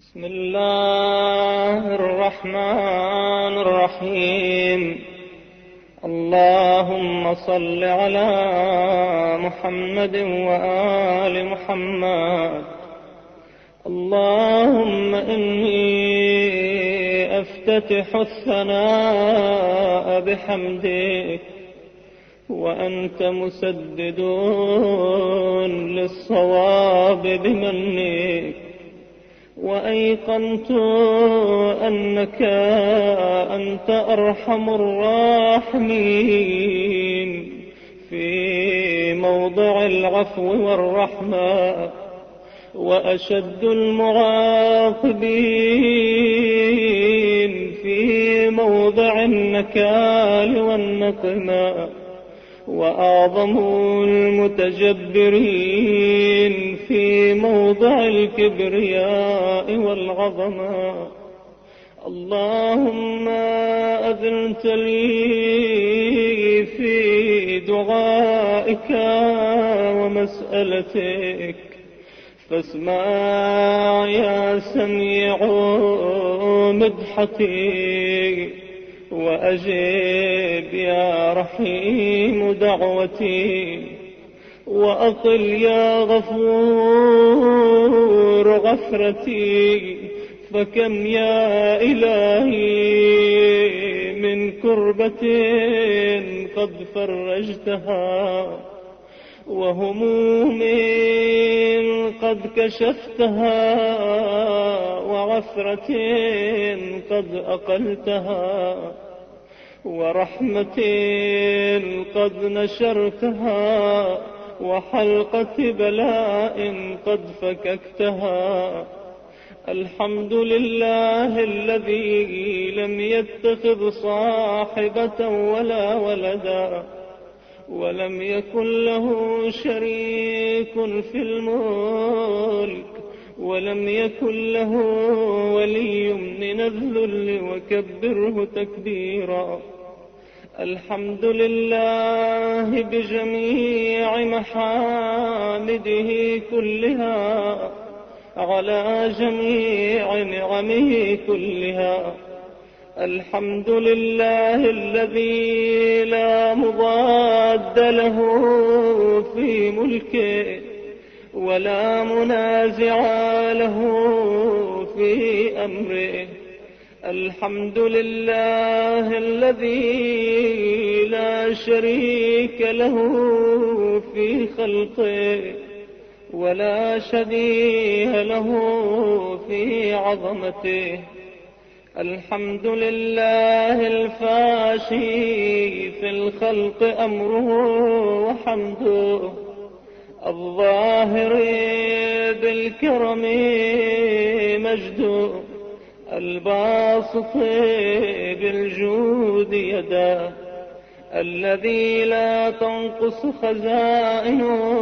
بسم الله الرحمن الرحيم. اللهم صل على محمد وآل محمد. اللهم إني أفتتح الثناء بحمدك وأنت مسدد للصواب بمنك، وأيقنت أنك أنت أرحم الراحمين في موضع العفو والرحمة، وأشد المعاقبين في موضع النكال والنقمة، وأعظم المتجبرين في موضع الكبرياء والعظمة. اللهم أذنت لي في دعائك ومسألتك، فاسمع يا سميع مدحتي، وأجب يا رحيم دعوتي، وأقل يا غفور غفرتي. فكم يا إلهي من كربة قد فرجتها، وهموم قد كشفتها، وعثرة قد أقلتها، ورحمة قد نشرتها، وحلقة بلاء قد فككتها. الحمد لله الذي لم يتخذ صاحبة ولا ولدا، ولم يكن له شريك في الملك، ولم يكن له ولي من الذل، وكبره تكبيرا. الحمد لله بجميع محامده كلها، على جميع نعمه كلها. الحمد لله الذي لا مضاد له في ملكه، ولا منازع له في أمره. الحمد لله الذي لا شريك له في خلقه، ولا شبيه له في عظمته. الحمد لله الفاشي في الخلق أمره وحمده، الظاهر بالكرم مجده، الباسط بالجود يداه، الذي لا تنقص خزائنه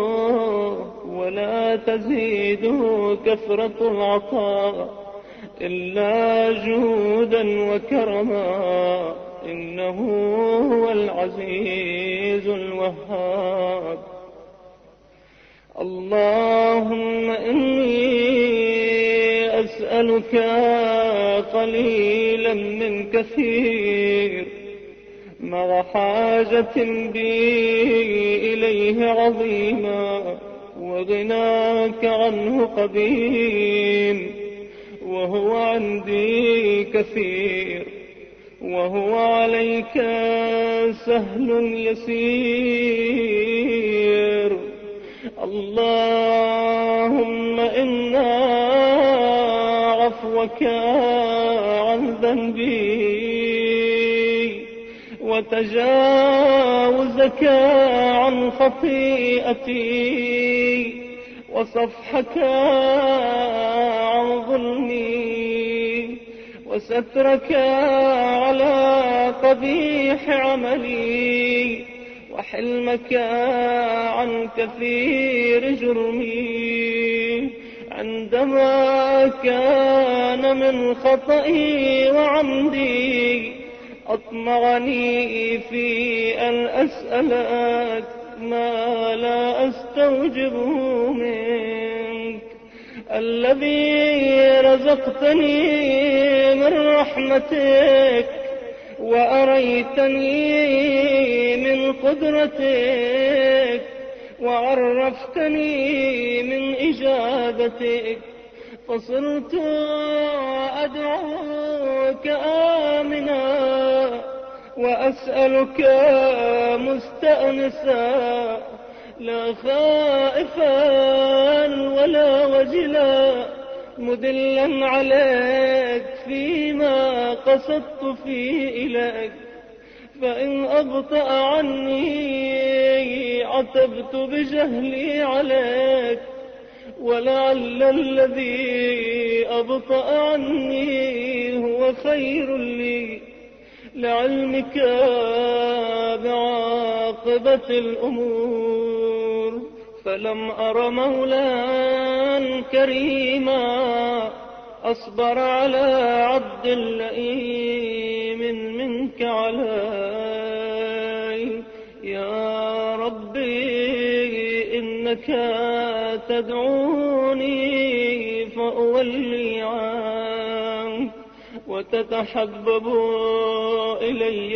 ولا تزيد كثرة العطاء إلا جودا وكرما. إنه هو العزيز الوهاب. اللهم إني أسألك قليلا من كثير، مع حاجة بي إليه عظيما، وغناك عنه قديم، وهو عندي كثير، وهو عليك سهل يسير. اللهم إنا عفوك عن ذنبي، وتجاوزك عن خطيئتي، وصفحك عن ظلمي، وسترك على قبيح عملي، وحلمك عن كثير جرمي. عندما كان من خطئي وعمدي أطمعني في أن أسألك ما لا أستوجبه منك، الذي رزقتني من رحمتك وأريتني من قدرتك وعرفتني من إجابتك، فصرت أدعوك آمنا وأسألك مستأنسا، لا خائفا ولا وجلا، مدلا عليك فيما قصدت فيه إليك. فإن أبطأ عني عتبت بجهلي عليك، ولعل الذي أبطأ عني هو خير لي لعلمك بعاقبة الأمور. فلم أر مولا كريما أصبر على عبد لئيم منك علي. يا ربي إنك تدعوني فأولي عنك، وتتحبب إلي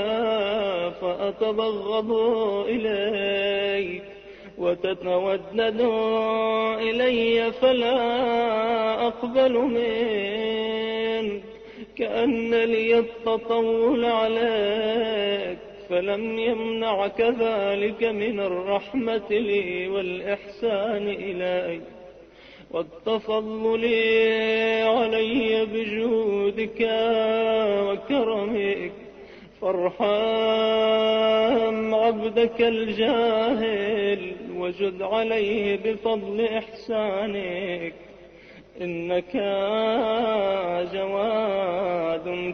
فأتبغض إليك، وتتودد إلي فلا أقبل منك. كأن لي التطول عليك فلم يمنعك ذلك من الرحمة لي والإحسان إلي والتفضل علي بجودك وكرمك. فارحم عبدك الجاهل وجد عليه بفضل إحسانك، إنك جواد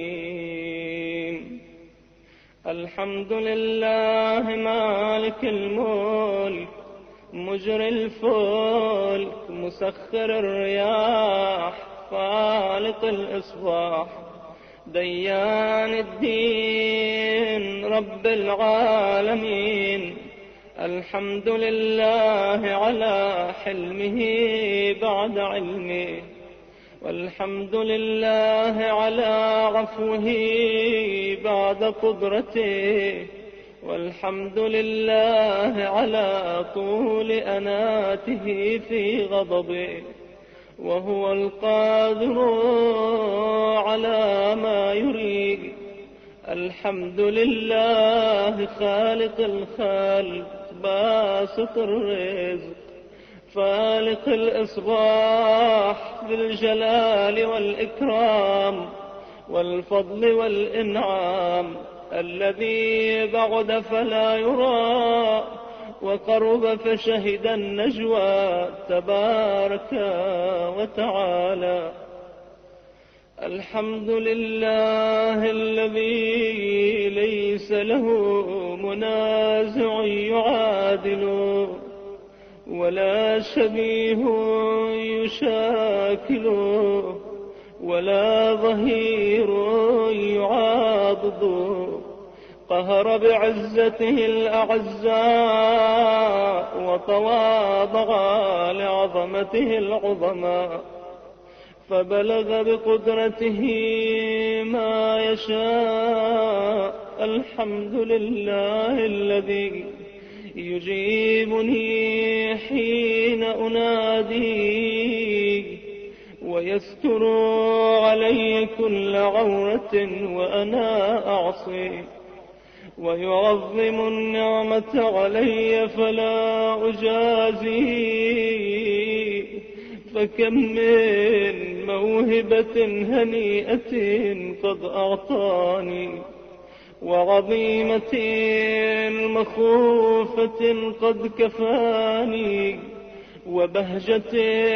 كريم. الحمد لله مالك الملك مجري الفلك مسخر الرياح فالق الإصباح، ديان الدين رب العالمين. الحمد لله على حلمه بعد علمه، والحمد لله على عفوه بعد قدرته، والحمد لله على طول أناته في غضبه، وهو القادر على ما يريد. الحمد لله خالق الخلق باسط الرزق فالق الإصباح ذي الجلال والإكرام والفضل والإنعام، الذي بعد فلا يرى وقرب فشهد النجوى تبارك وتعالى. الحمد لله الذي ليس له منازع يعادل ولا شبيه يشاكل ولا ظهير يعاضد. قهر بعزته الأعزاء وتواضع لعظمته العظماء، فبلغ بقدرته ما يشاء. الحمد لله الذي يجيبني حين أنادي ويستر علي كل عورة وأنا أعصي، ويعظم النعمة علي فلا أجازي. فكم من موهبة هنيئة قد أعطاني، وعظيمة مخوفة قد كفاني، وبهجة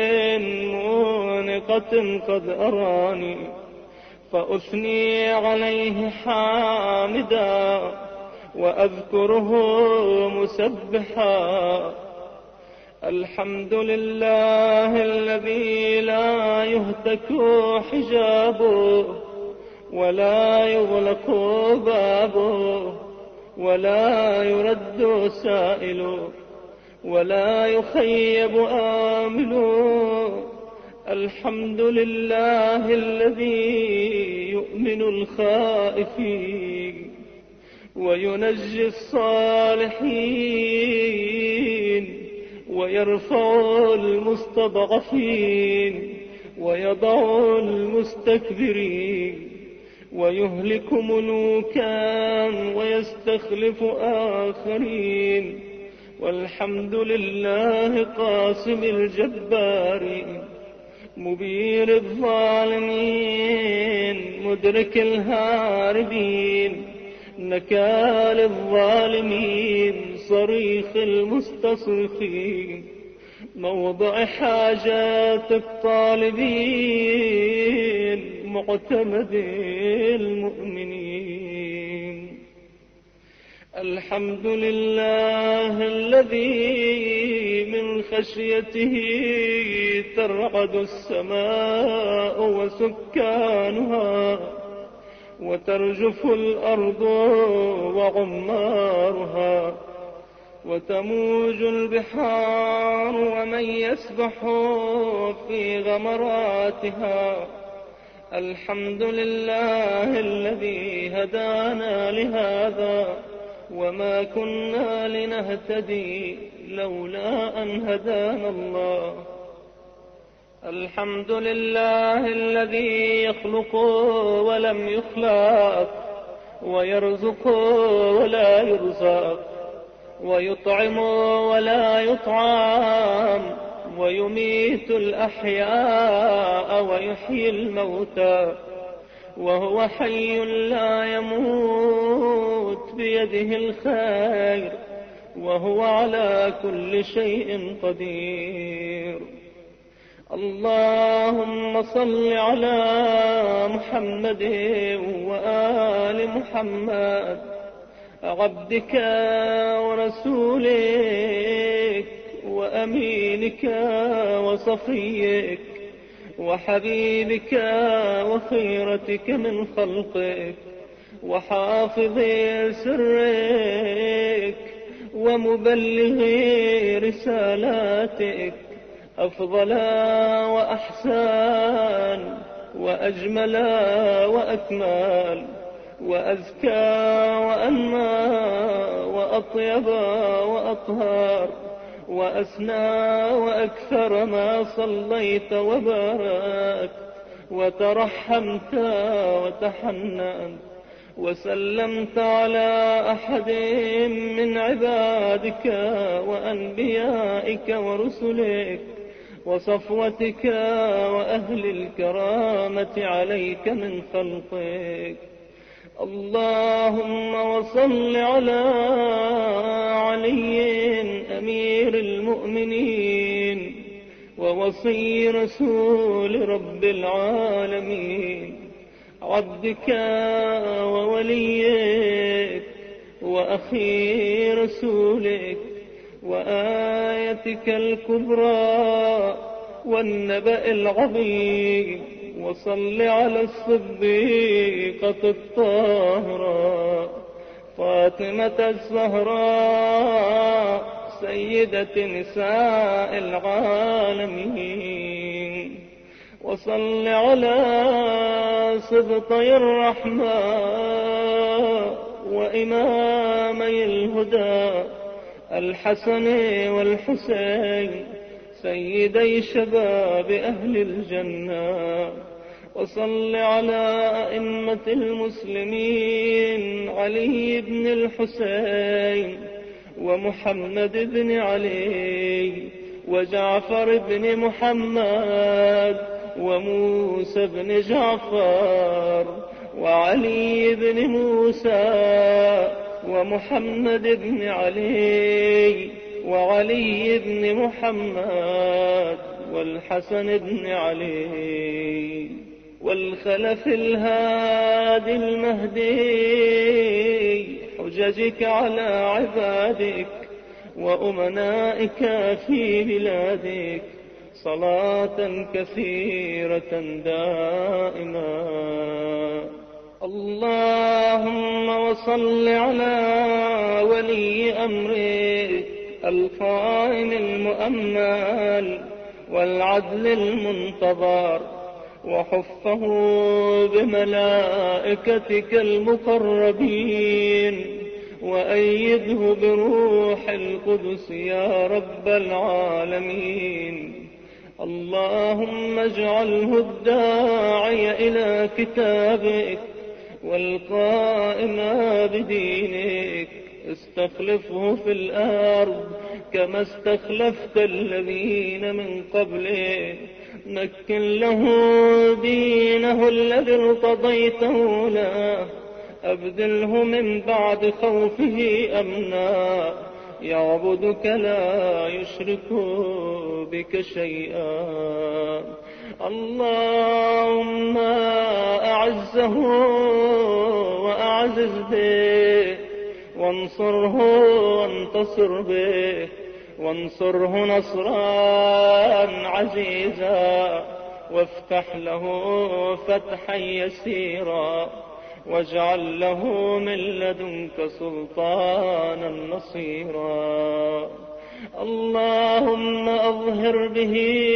مونقة قد أراني. فأثني عليه حامدا وأذكره مسبحا. الحمد لله الذي لا يهتك حجابه ولا يغلق بابه ولا يرد سائله ولا يخيب آمله الحمد لله الذي يؤمن الخائفين وينجي الصالحين ويرفع المستضعفين ويضع المستكبرين ويهلك ملوكا ويستخلف آخرين. والحمد لله قاسم الجبارين مبير الظالمين مدرك الهاربين نكال الظالمين صريخ المستصرخين موضع حاجات الطالبين معتمد المؤمنين. الحمد لله الذي من خشيته ترعد السماء وسكانها وترجف الأرض وعمارها وتموج البحار ومن يسبح في غمراتها. الحمد لله الذي هدانا لهذا وما كنا لنهتدي لولا أن هدانا الله. الحمد لله الذي يخلق ولم يخلق ويرزق ولا يرزق ويطعم ولا يطعم ويميت الأحياء ويحيي الموتى وهو حي لا يموت بيده الخير وهو على كل شيء قدير. اللهم صل على محمد وآل محمد عبدك ورسولك وأمينك وصفيك وحبيبك وخيرتك من خلقك وحافظ سرك ومبلغ رسالاتك أفضل وأحسن وأجمل وأكمل وأزكى وأنمى وأطيب وأطهر وأسنى وأكثر ما صليت وباركت وترحمت وتحننت وسلمت على أحد من عبادك وأنبيائك ورسلك وصفوتك وأهل الكرامة عليك من خلقك. اللهم وصل على علي أمير المؤمنين ووصي رسول رب العالمين عبدك ووليك وأخي رسولك وآيتك الكبرى والنبأ العظيم. وصل على الصديقة الطاهرة فاطمة الزهراء سيدة نساء العالمين. وصل على سبطي الرحمة وإمامي الهدى الحسن والحسين سيدي شباب أهل الجنة. وصل على أئمة المسلمين علي بن الحسين ومحمد بن علي وجعفر بن محمد وموسى بن جعفر وعلي بن موسى ومحمد بن علي وعلي بن محمد والحسن بن علي والخلف الهادي المهدي حججك على عبادك وأمنائك في بلادك صلاة كثيرة دائما. اللهم وصل على ولي أمرك القائم المؤمل والعدل المنتظر، وحفه بملائكتك المقربين، وأيده بروح القدس يا رب العالمين. اللهم اجعله الداعي إلى كتابك والقائم بدينك، استخلفه في الأرض كما استخلفت الذين من قبله، مكن له دينه الذي ارتضيته له، أبدله من بعد خوفه أمنا، يعبدك لا يشرك بك شيئا. اللهم أعزه وأعزز به، وانصره وانتصر به، وانصره نصرا عزيزا، وافتح له فتحا يسيرا، واجعل له من لدنك سلطانا نصيرا. اللهم أظهر به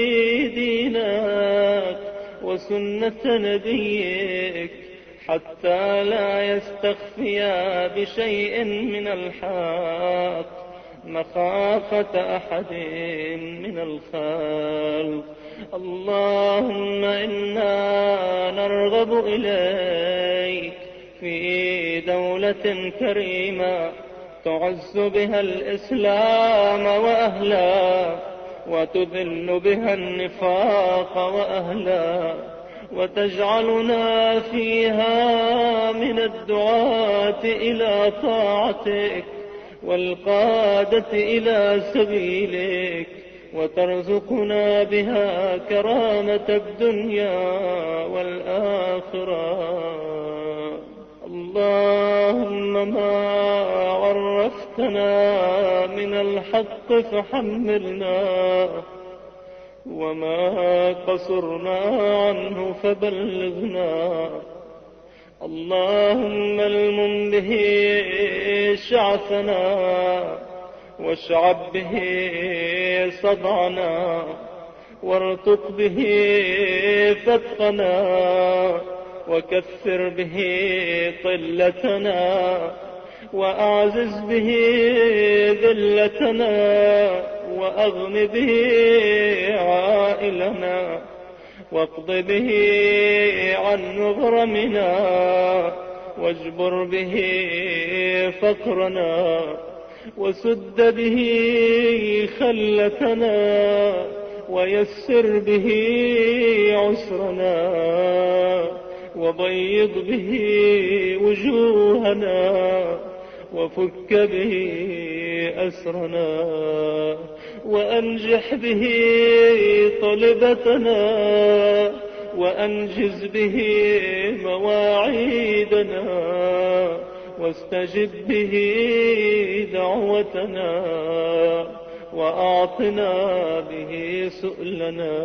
دينك وسنة نبيك، حتى لا يستخفيا بشيء من الحق مخافة أحد من الخلق. اللهم إنا نرغب إليك في دولة كريمة تعز بها الإسلام وأهله، وتذل بها النفاق وأهله، وتجعلنا فيها من الدعاة إلى طاعتك والقادة إلى سبيلك، وترزقنا بها كرامة الدنيا والآخرة. اللهم ما عرفتنا من الحق فحملنا، وما قصرنا عنه فبلغنا. اللهم المم به شعثنا، واشعب به صدعنا، وارتق به فتقنا، وكثر به قلتنا، وأعزز به ذلتنا، وأغن به عائلنا، واقض به عن مغرمنا، واجبر به فقرنا، وسد به خلتنا، ويسر به عسرنا، وضيق به وجوهنا، وفك به أسرنا، وأنجح به طلبتنا، وأنجز به مواعيدنا، واستجب به دعوتنا، وأعطنا به سؤلنا،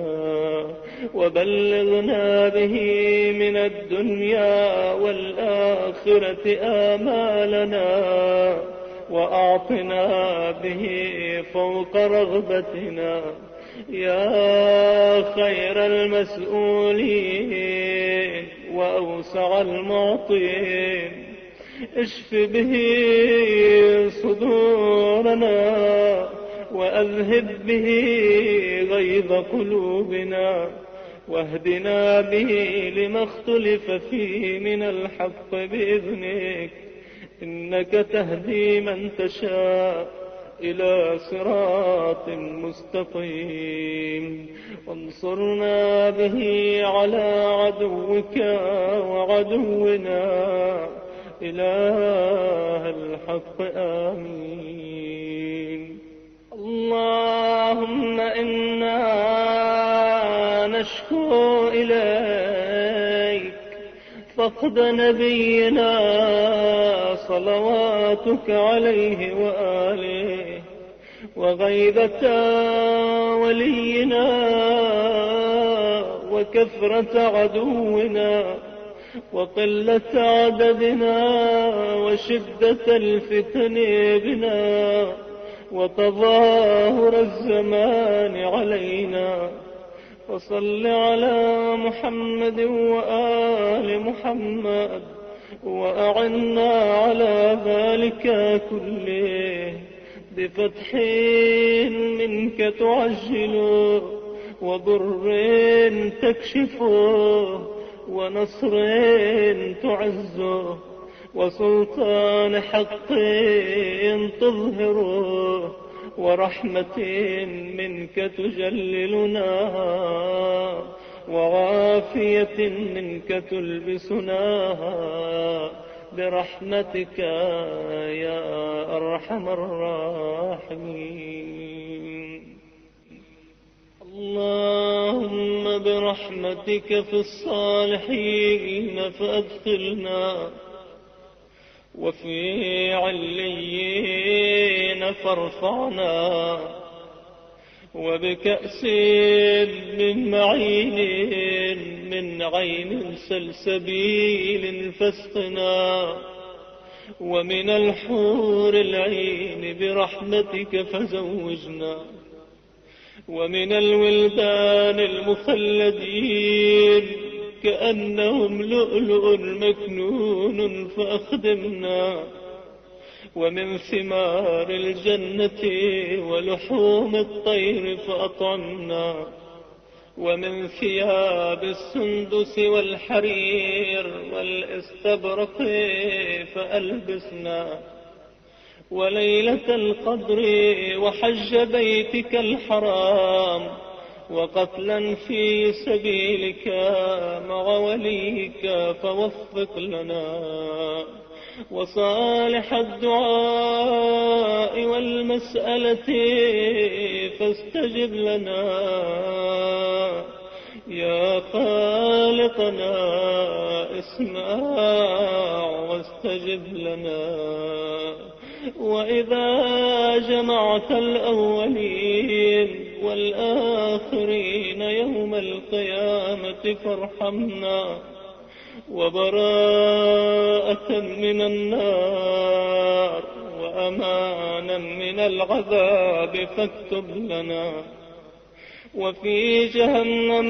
وبلغنا به من الدنيا والآخرة آمالنا، وأعطنا به فوق رغبتنا، يا خير المسؤولين وأوسع المعطين. اشف به صدورنا، وأذهب به غيظ قلوبنا، واهدنا به لما اختلف فيه من الحق بإذنك، إنك تهدي من تشاء إلى صراط مستقيم. وانصرنا به على عدوك وعدونا، إله الحق. آمين. اللهم إنا نشكو إليك فقد نبينا صلواتك عليه وآله، وغيبة ولينا، وكثرة عدونا، وقلة عددنا، وشدة الفتن بنا، وتظاهر الزمان علينا، فصل على محمد وآل محمد، وأعنا على ذلك كله بفتح منك تعجله، وضر تكشفه، ونصر تعزه، وسلطان حق تظهره، ورحمة منك تجللناها، وعافية منك تلبسناها، برحمتك يا أرحم الراحمين. اللهم برحمتك في الصالحين فأدخلنا، وفي عليين فارفعنا، وبكأس من معين من عين سلسبيل فاسقنا، ومن الحور العين برحمتك فزوجنا، ومن الولدان المخلدين كأنهم لؤلؤ مكنون فأخدمنا، ومن ثمار الجنة ولحوم الطير فأطعمنا، ومن ثياب السندس والحرير والاستبرق فألبسنا، وليلة القدر وحج بيتك الحرام، وقتلا في سبيلك مع وليك فوفق لنا، وصالح الدعاء والمسألة فاستجب لنا، يا خالقنا اسمع واستجب لنا. وإذا جمعت الأولين والآخرين يوم القيامة فارحمنا، وبراءة من النار وأمانا من العذاب فاكتب لنا، وفي جهنم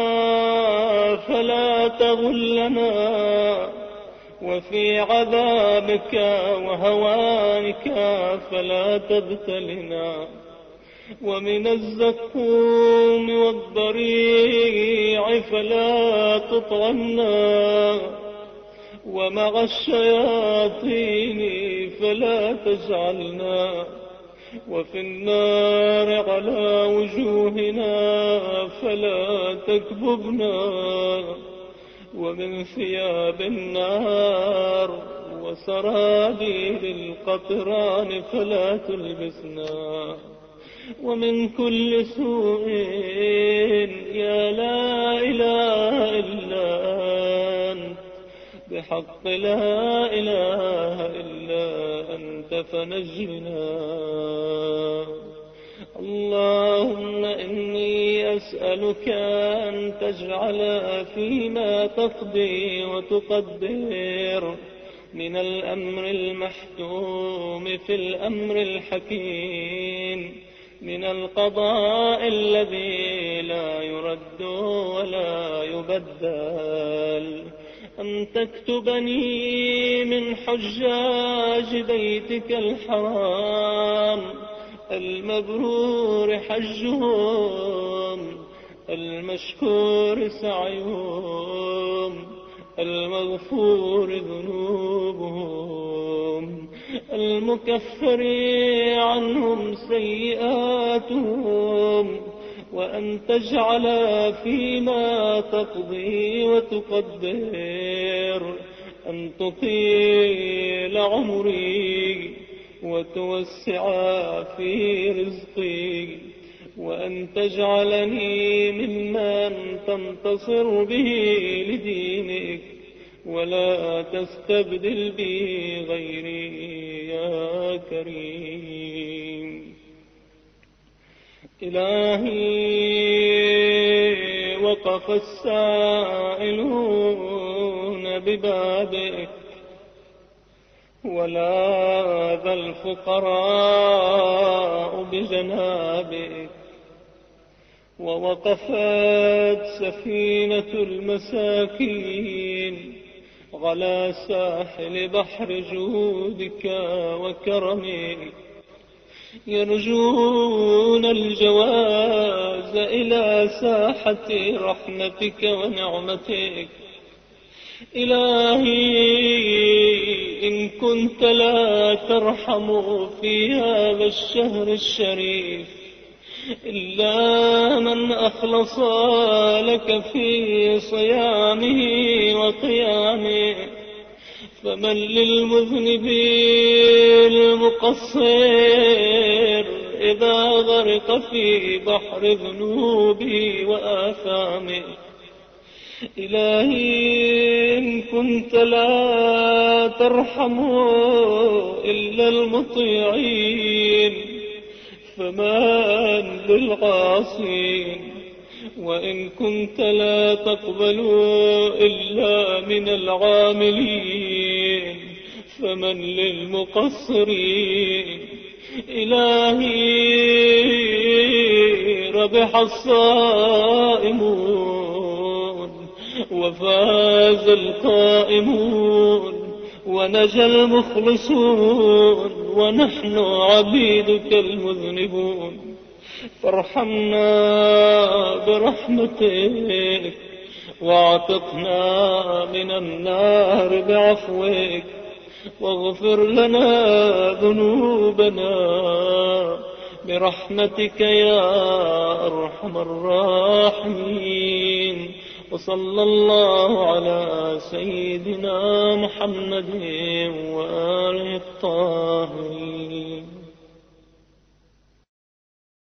فلا تغلنا، وفي عذابك وهوانك فلا تبتلنا، ومن الزقوم والضريع فلا تطعمنا، ومع الشياطين فلا تجعلنا، وفي النار على وجوهنا فلا تكببنا، ومن ثياب النار وسرابيل القطران فلا تلبسنا، ومن كل سوء يا لا إله إلا أنت، بحق لا إله إلا أنت فنجنا. اللهم إني أسألك أن تجعل فيما تقضي وتقدر من الأمر المحتوم في الأمر الحكيم، من القضاء الذي لا يرد ولا يبدل، أن تكتبني من حجاج بيتك الحرام المبرور حجهم، المشكور سعيهم، المغفور ذنوبهم، المكفر عنهم سيئاتهم، وأن تجعل فيما تقضي وتقدر أن تطيل عمري وتوسع في رزقي، وأن تجعلني ممن تنتصر به لدينك، ولا تستبدل بي غيري يا كريم. إلهي وقف السائلون ببابك ولاذ الفقراء بجنابك، ووقفت سفينة المساكين على ساحل بحر جودك وكرمك، يرجون الجواز إلى ساحة رحمتك ونعمتك. إلهي إن كنت لا ترحم في هذا الشهر الشريف إلا من أخلص لك في صيامه وقيامه، فمن للمذنب المقصر إذا غرق في بحر ذنوبه وآثامه. إلهي إن كنت لا ترحم إلا المطيعين فمن للعاصين، وإن كنت لا تقبل إلا من العاملين فمن للمقصرين. إلهي ربح الصائمون وفاز القائمون ونجا المخلصون، ونحن عبيدك المذنبون. فارحمنا برحمتك واعتقنا من النار بعفوك، واغفر لنا ذنوبنا برحمتك يا أرحم الراحمين. وصلى الله على سيدنا محمد وآله الطاهرين.